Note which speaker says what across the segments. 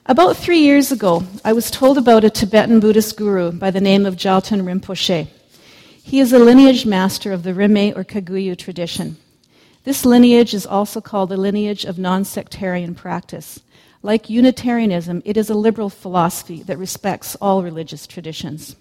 Speaker 1: About 3 years ago, I was told about a Tibetan Buddhist guru by the name of Jalten Rinpoche. He is a lineage master of the Rimé or Kagyu tradition. This lineage is also called the lineage of non-sectarian practice. Like Unitarianism, it is a liberal philosophy that respects all religious traditions.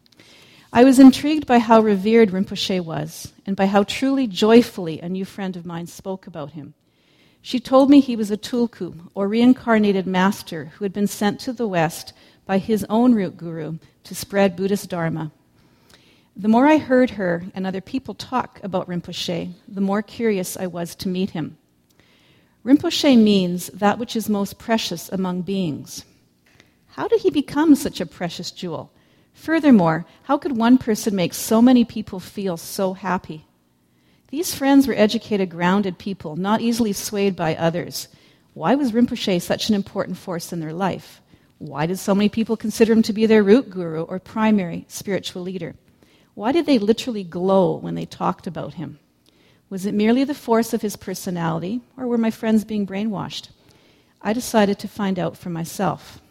Speaker 1: I was intrigued by how revered Rinpoche was, and by how truly joyfully a new friend of mine spoke about him. She told me he was a tulku, or reincarnated master, who had been sent to the West by his own root guru to spread Buddhist Dharma. The more I heard her and other people talk about Rinpoche, the more curious I was to meet him. Rinpoche means that which is most precious among beings. How did he become such a precious jewel? Furthermore, how could one person make so many people feel so happy? These friends were educated, grounded people, not easily swayed by others. Why was Rinpoche such an important force in their life? Why did so many people consider him to be their root guru or primary spiritual leader? Why did they literally glow when they talked about him? Was it merely the force of his personality, or were my friends being brainwashed? I decided to find out for myself.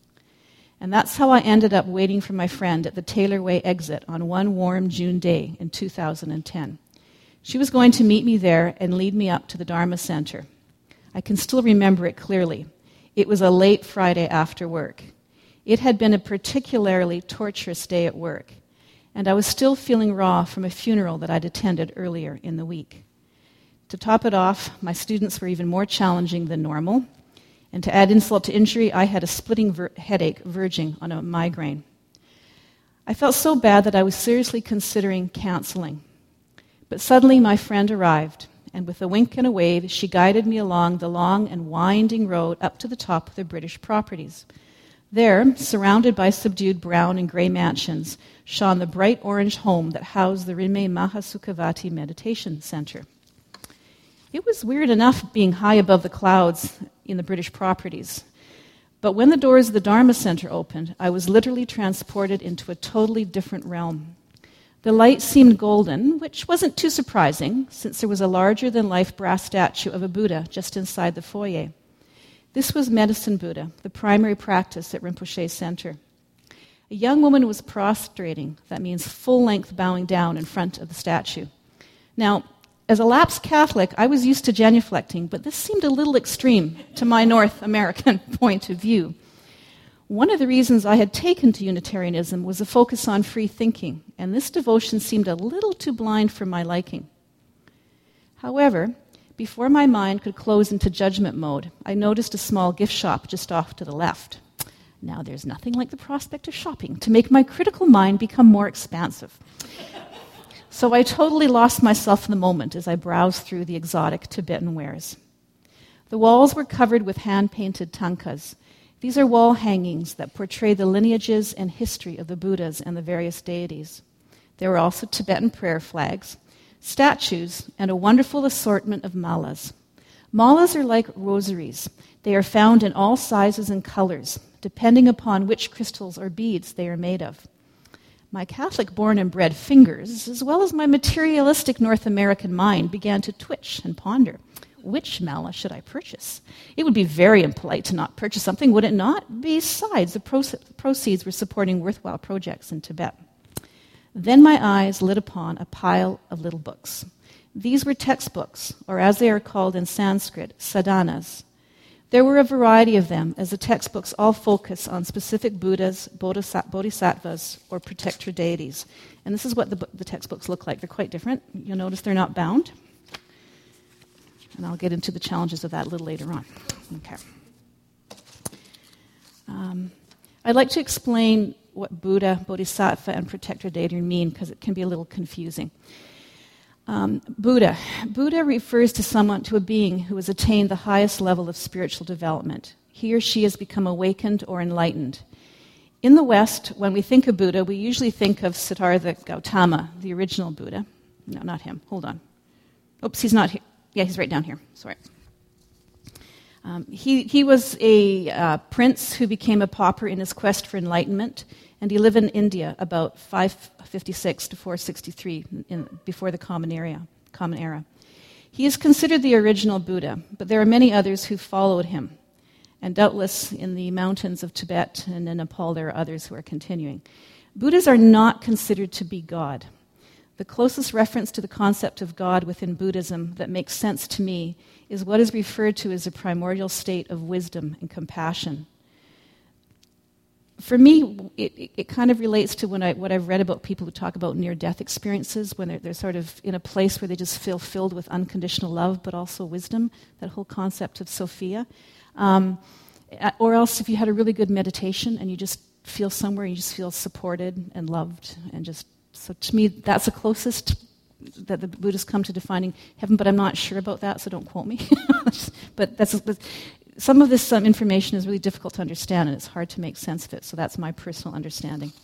Speaker 1: And that's how I ended up waiting for my friend at the Taylor Way exit on one warm June day in 2010. She was going to meet me there and lead me up to the Dharma Center. I can still remember it clearly. It was a late Friday after work. It had been a particularly torturous day at work, and I was still feeling raw from a funeral that I'd attended earlier in the week. To top it off, my students were even more challenging than normal, and to add insult to injury, I had a splitting headache verging on a migraine. I felt so bad that I was seriously considering canceling. But suddenly my friend arrived, and with a wink and a wave, she guided me along the long and winding road up to the top of the British properties. There, surrounded by subdued brown and gray mansions, shone the bright orange home that housed the Rinme Mahasukhavati Meditation Center. It was weird enough being high above the clouds in the British properties, but when the doors of the Dharma Center opened, I was literally transported into a totally different realm. The light seemed golden, which wasn't too surprising, since there was a larger-than-life brass statue of a Buddha just inside the foyer. This was Medicine Buddha, the primary practice at Rinpoche's center. A young woman was prostrating, that means full-length bowing down in front of the statue. Now, as a lapsed Catholic, I was used to genuflecting, but this seemed a little extreme to my North American point of view. One of the reasons I had taken to Unitarianism was a focus on free thinking, and this devotion seemed a little too blind for my liking. However, before my mind could close into judgment mode, I noticed a small gift shop just off to the left. Now, there's nothing like the prospect of shopping to make my critical mind become more expansive. So I totally lost myself in the moment as I browsed through the exotic Tibetan wares. The walls were covered with hand-painted tankas. These are wall hangings that portray the lineages and history of the Buddhas and the various deities. There were also Tibetan prayer flags, statues, and a wonderful assortment of malas. Malas are like rosaries. They are found in all sizes and colors, depending upon which crystals or beads they are made of. My Catholic-born and bred fingers, as well as my materialistic North American mind, began to twitch and ponder. Which mala should I purchase? It would be very impolite to not purchase something, would it not? Besides, the proceeds were supporting worthwhile projects in Tibet. Then my eyes lit upon a pile of little books. These were textbooks, or as they are called in Sanskrit, sadhanas. There were a variety of them, as the textbooks all focus on specific Buddhas, bodhisattvas, or protector deities. And this is what the textbooks look like. They're quite different. You'll notice they're not bound. And I'll get into the challenges of that a little later on. Okay. I'd like to explain what Buddha, bodhisattva, and protector deity mean, because it can be a little confusing. Buddha refers to a being who has attained the highest level of spiritual development. He or she has become awakened or enlightened. In the West, when we think of Buddha, we usually think of Siddhartha Gautama, the original Buddha. No, not him. Hold on. Oops, he's not here. Yeah, he's right down here. Sorry. He was a prince who became a pauper in his quest for enlightenment, and he lived in India about 556 to 463 before the Common Era. He is considered the original Buddha, but there are many others who followed him. And doubtless in the mountains of Tibet and in Nepal there are others who are continuing. Buddhas are not considered to be God. The closest reference to the concept of God within Buddhism that makes sense to me is what is referred to as a primordial state of wisdom and compassion. For me, it kind of relates to what I've read about people who talk about near-death experiences, when they're sort of in a place where they just feel filled with unconditional love, but also wisdom, that whole concept of Sophia. Or else if you had a really good meditation and you just feel somewhere, you just feel supported and loved, and just, so to me, that's the closest that the Buddhists come to defining heaven, but I'm not sure about that, so don't quote me. But some of this information is really difficult to understand, and it's hard to make sense of it, so that's my personal understanding.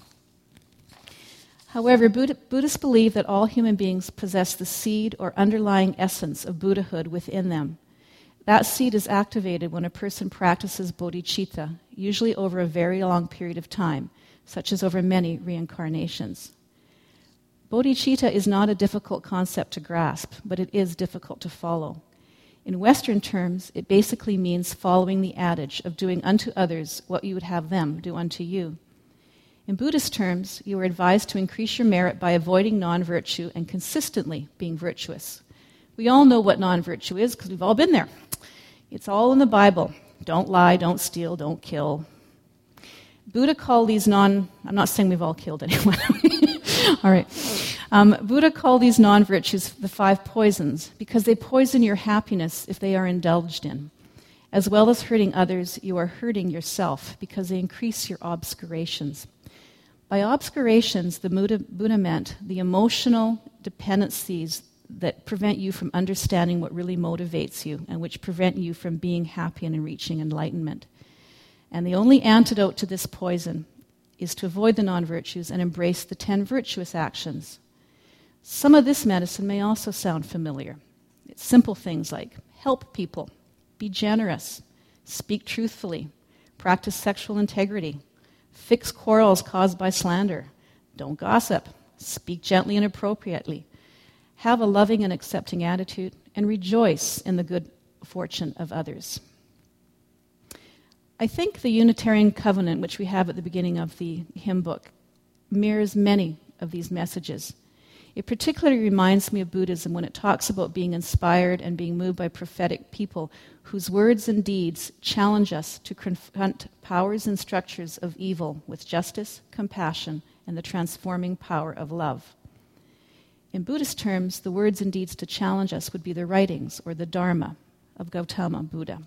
Speaker 1: However, Buddhists believe that all human beings possess the seed or underlying essence of Buddhahood within them. That seed is activated when a person practices bodhicitta, usually over a very long period of time, such as over many reincarnations. Bodhicitta is not a difficult concept to grasp, but it is difficult to follow. In Western terms, it basically means following the adage of doing unto others what you would have them do unto you. In Buddhist terms, you are advised to increase your merit by avoiding non-virtue and consistently being virtuous. We all know what non-virtue is because we've all been there. It's all in the Bible. Don't lie, don't steal, don't kill. Buddha called these I'm not saying we've all killed anyone. All right. Buddha called these non-virtues the 5 poisons because they poison your happiness if they are indulged in. As well as hurting others, you are hurting yourself because they increase your obscurations. By obscurations, the Buddha meant the emotional dependencies that prevent you from understanding what really motivates you and which prevent you from being happy and reaching enlightenment. And the only antidote to this poison is to avoid the non-virtues and embrace the 10 virtuous actions. Some of this medicine may also sound familiar. It's simple things like help people, be generous, speak truthfully, practice sexual integrity, fix quarrels caused by slander, don't gossip, speak gently and appropriately, have a loving and accepting attitude, and rejoice in the good fortune of others. I think the Unitarian Covenant, which we have at the beginning of the hymn book, mirrors many of these messages. It particularly reminds me of Buddhism when it talks about being inspired and being moved by prophetic people whose words and deeds challenge us to confront powers and structures of evil with justice, compassion, and the transforming power of love. In Buddhist terms, the words and deeds to challenge us would be the writings or the Dharma of Gautama Buddha.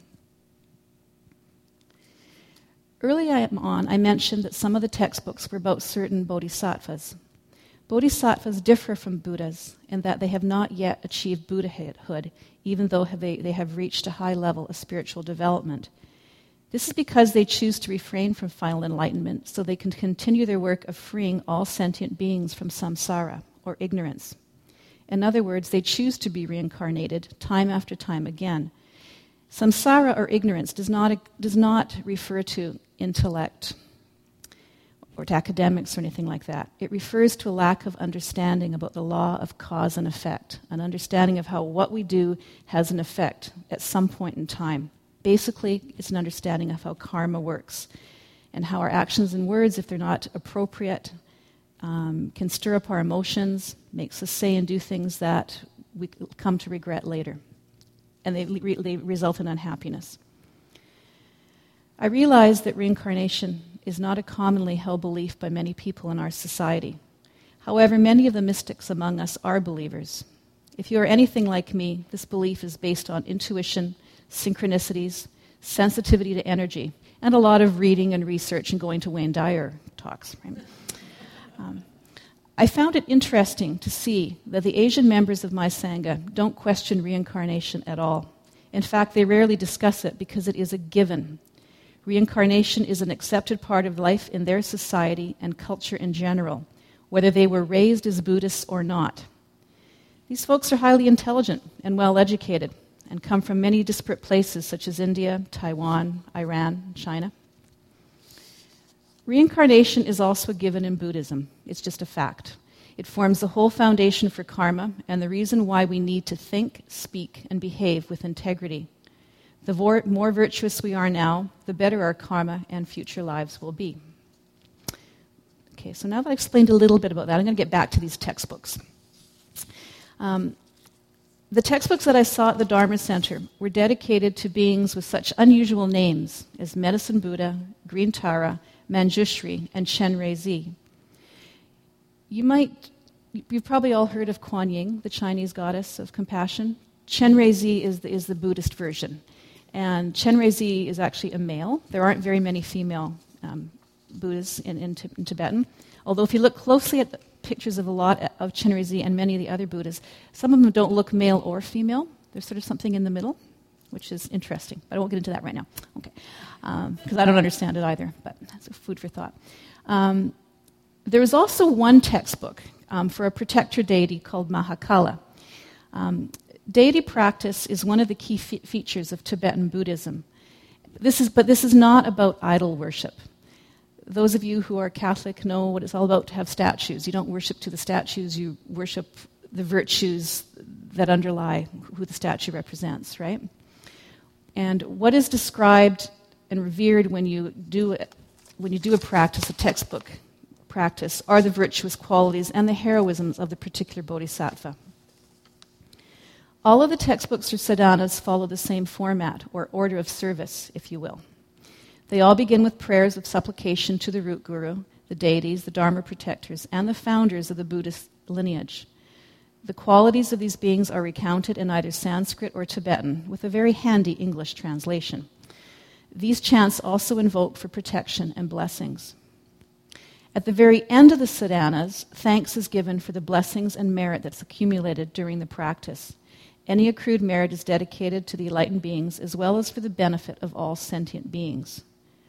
Speaker 1: Early on, I mentioned that some of the textbooks were about certain bodhisattvas. Bodhisattvas differ from Buddhas in that they have not yet achieved Buddhahood, even though they have reached a high level of spiritual development. This is because they choose to refrain from final enlightenment so they can continue their work of freeing all sentient beings from samsara, or ignorance. In other words, they choose to be reincarnated time after time again. Samsara, or ignorance, does not refer to intellect or to academics or anything like that. It refers to a lack of understanding about the law of cause and effect, an understanding of how what we do has an effect at some point in time. Basically, it's an understanding of how karma works and how our actions and words, if they're not appropriate, can stir up our emotions, makes us say and do things that we come to regret later. And they result in unhappiness. I realize that reincarnation is not a commonly held belief by many people in our society. However, many of the mystics among us are believers. If you are anything like me, this belief is based on intuition, synchronicities, sensitivity to energy, and a lot of reading and research and going to Wayne Dyer talks. Right? I found it interesting to see that the Asian members of my Sangha don't question reincarnation at all. In fact, they rarely discuss it because it is a given. Reincarnation is an accepted part of life in their society and culture in general, whether they were raised as Buddhists or not. These folks are highly intelligent and well-educated and come from many disparate places such as India, Taiwan, Iran, and China. Reincarnation is also given in Buddhism. It's just a fact. It forms the whole foundation for karma and the reason why we need to think, speak, and behave with integrity. The more virtuous we are now, the better our karma and future lives will be. Okay, so now that I've explained a little bit about that, I'm going to get back to these textbooks. The textbooks that I saw at the Dharma Center were dedicated to beings with such unusual names as Medicine Buddha, Green Tara, Manjushri, and Chenrezig. You've probably all heard of Kuan Yin, the Chinese goddess of compassion. Chenrezig is the Buddhist version. And Chenrezig is actually a male. There aren't very many female Buddhas in Tibetan. Although if you look closely at the pictures of a lot of Chenrezig and many of the other Buddhas, some of them don't look male or female. There's sort of something in the middle, which is interesting. But I won't get into that right now, okay? Because I don't understand it either, but that's food for thought. There is also one textbook for a protector deity called Mahakala. Deity practice is one of the key features of Tibetan Buddhism. This is not about idol worship. Those of you who are Catholic know what it's all about to have statues. You don't worship to the statues, you worship the virtues that underlie who the statue represents, right? And what is described and revered when you do a practice, a textbook practice, are the virtuous qualities and the heroisms of the particular bodhisattva. All of the textbooks or sadhanas follow the same format, or order of service, if you will. They all begin with prayers of supplication to the root guru, the deities, the Dharma protectors, and the founders of the Buddhist lineage. The qualities of these beings are recounted in either Sanskrit or Tibetan, with a very handy English translation. These chants also invoke for protection and blessings. At the very end of the sadhanas, thanks is given for the blessings and merit that's accumulated during the practice. Any accrued merit is dedicated to the enlightened beings as well as for the benefit of all sentient beings.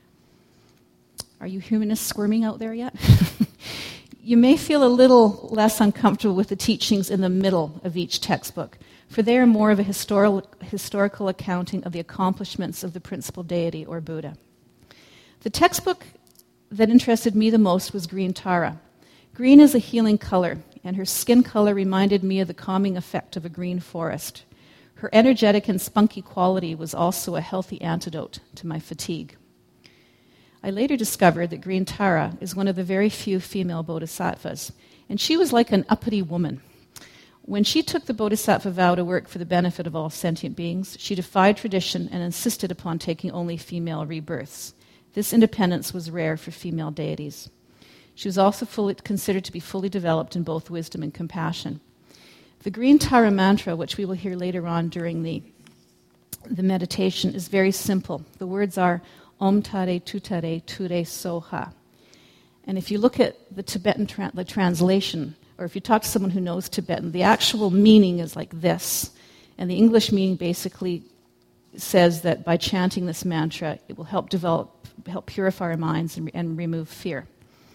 Speaker 1: Are you humanists squirming out there yet? You may feel a little less uncomfortable with the teachings in the middle of each textbook, for they are more of a historical accounting of the accomplishments of the principal deity or Buddha. The textbook that interested me the most was Green Tara. Green is a healing color, and her skin color reminded me of the calming effect of a green forest. Her energetic and spunky quality was also a healthy antidote to my fatigue. I later discovered that Green Tara is one of the very few female bodhisattvas, and she was like an uppity woman. When she took the bodhisattva vow to work for the benefit of all sentient beings, she defied tradition and insisted upon taking only female rebirths. This independence was rare for female deities. She was also considered to be fully developed in both wisdom and compassion. The Green Tara mantra, which we will hear later on during the meditation, is very simple. The words are Om Tare Tutare Ture Soha. And if you look at the Tibetan the translation, or if you talk to someone who knows Tibetan, the actual meaning is like this. And the English meaning basically says that by chanting this mantra, it will help purify our minds and remove fear.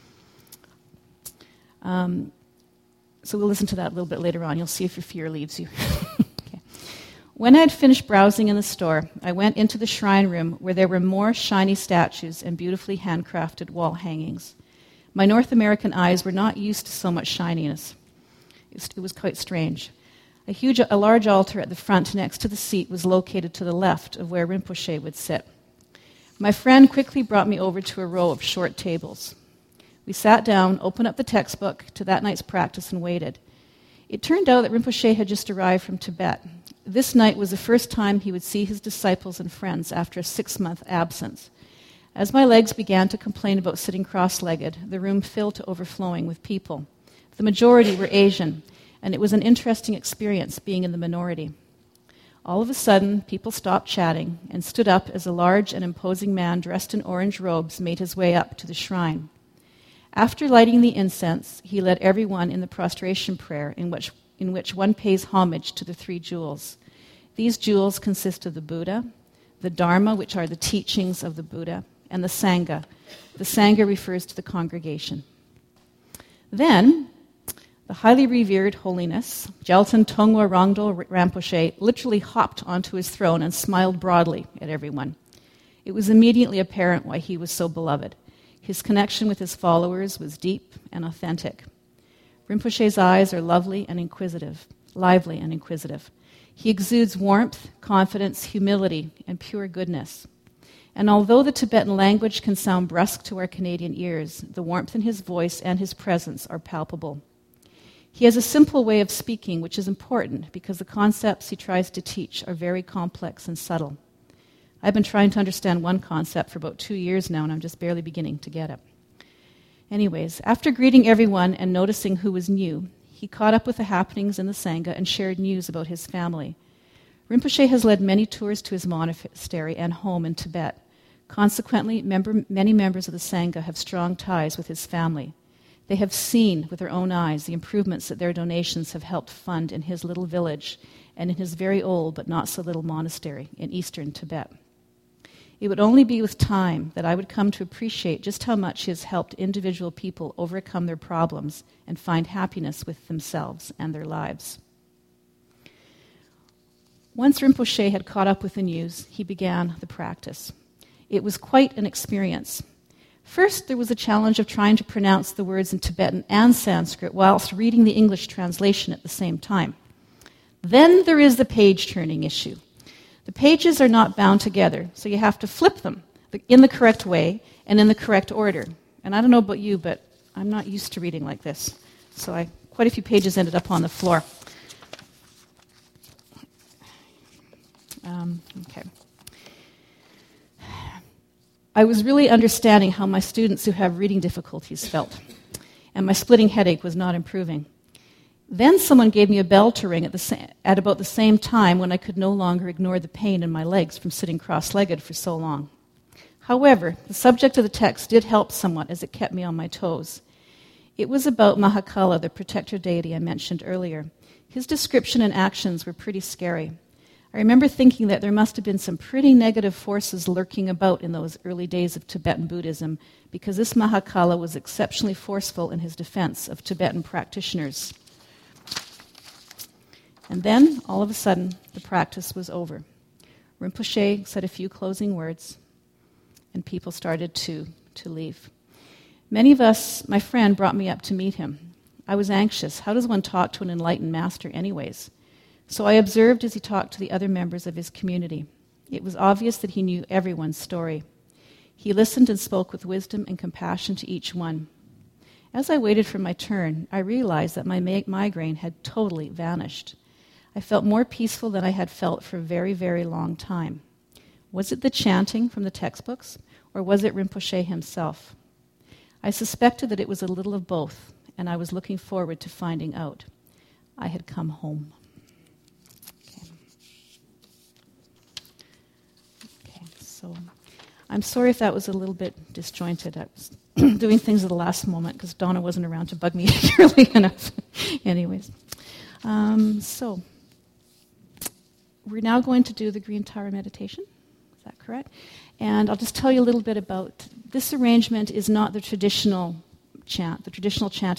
Speaker 1: So we'll listen to that a little bit later on. You'll see if your fear leaves you. Okay. When I had finished browsing in the store, I went into the shrine room where there were more shiny statues and beautifully handcrafted wall hangings. My North American eyes were not used to so much shininess. It was quite strange. A large altar at the front next to the seat was located to the left of where Rinpoche would sit. My friend quickly brought me over to a row of short tables. We sat down, opened up the textbook to that night's practice, and waited. It turned out that Rinpoche had just arrived from Tibet. This night was the first time he would see his disciples and friends after a 6-month absence. As my legs began to complain about sitting cross-legged, the room filled to overflowing with people. The majority were Asian, and it was an interesting experience being in the minority. All of a sudden, people stopped chatting and stood up as a large and imposing man dressed in orange robes made his way up to the shrine. After lighting the incense, he led everyone in the prostration prayer in which one pays homage to the 3 jewels. These jewels consist of the Buddha, the Dharma, which are the teachings of the Buddha, and the Sangha. The Sangha refers to the congregation. Then, the highly revered holiness, Gyaltsen Tongwa Rangdol Rinpoche, literally hopped onto his throne and smiled broadly at everyone. It was immediately apparent why he was so beloved. His connection with his followers was deep and authentic. Rinpoche's eyes are lively and inquisitive. He exudes warmth, confidence, humility, and pure goodness. And although the Tibetan language can sound brusque to our Canadian ears, the warmth in his voice and his presence are palpable. He has a simple way of speaking, which is important because the concepts he tries to teach are very complex and subtle. I've been trying to understand one concept for about 2 years now, and I'm just barely beginning to get it. Anyways, after greeting everyone and noticing who was new, he caught up with the happenings in the Sangha and shared news about his family. Rinpoche has led many tours to his monastery and home in Tibet. Consequently, many members of the Sangha have strong ties with his family. They have seen with their own eyes the improvements that their donations have helped fund in his little village and in his very old but not so little monastery in eastern Tibet. It would only be with time that I would come to appreciate just how much he has helped individual people overcome their problems and find happiness with themselves and their lives. Once Rinpoche had caught up with the news, he began the practice. It was quite an experience. First, there was a challenge of trying to pronounce the words in Tibetan and Sanskrit whilst reading the English translation at the same time. Then there is the page-turning issue. The pages are not bound together, so you have to flip them in the correct way and in the correct order. And I don't know about you, but I'm not used to reading like this. So quite a few pages ended up on the floor. Okay. I was really understanding how my students who have reading difficulties felt, and my splitting headache was not improving. Then someone gave me a bell to ring at about the same time when I could no longer ignore the pain in my legs from sitting cross-legged for so long. However, the subject of the text did help somewhat as it kept me on my toes. It was about Mahakala, the protector deity I mentioned earlier. His description and actions were pretty scary. I remember thinking that there must have been some pretty negative forces lurking about in those early days of Tibetan Buddhism because this Mahakala was exceptionally forceful in his defense of Tibetan practitioners. And then, all of a sudden, the practice was over. Rinpoche said a few closing words, and people started to leave. Many of us, my friend brought me up to meet him. I was anxious. How does one talk to an enlightened master anyways? So I observed as he talked to the other members of his community. It was obvious that he knew everyone's story. He listened and spoke with wisdom and compassion to each one. As I waited for my turn, I realized that my migraine had totally vanished. I felt more peaceful than I had felt for a very, very long time. Was it the chanting from the textbooks, or was it Rinpoche himself? I suspected that it was a little of both, and I was looking forward to finding out. I had come home. Okay, so I'm sorry if that was a little bit disjointed. I was doing things at the last moment because Donna wasn't around to bug me early enough. Anyways, so we're now going to do the Green Tower meditation. Is that correct? And I'll just tell you a little bit about this arrangement is not the traditional chant. The traditional chant